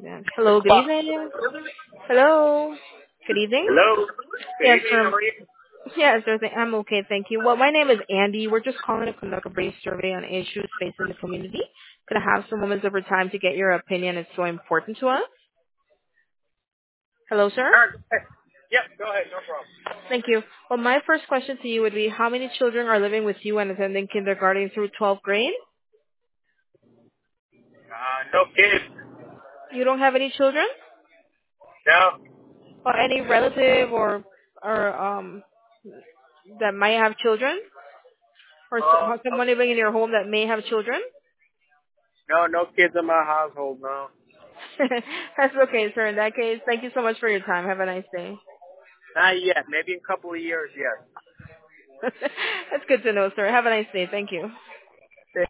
Yeah. Hello, good evening. Hello. Good evening. Hello. Good Yes, evening. How are you? yes, sir. I'm okay, thank you. Well, my name is Andy. We're just calling to conduct a brief survey on issues facing the community. Could I have some moments of your time to get your opinion? It's so important to us. Hello, sir. All right. Go ahead. Yep. Go ahead. No problem. Thank you. Well, my first question to you would be, how many children are living with you and attending kindergarten through 12th grade? No kids. You don't have any children? No. Or any relative or that might have children? Or No. someone living in your home that may have children? No. No kids in my household. No. That's okay, sir. In that case, thank you so much for your time. Have a nice day. Not yet. Maybe in a couple of years. Yes. That's good to know, sir. Have a nice day. Thank you.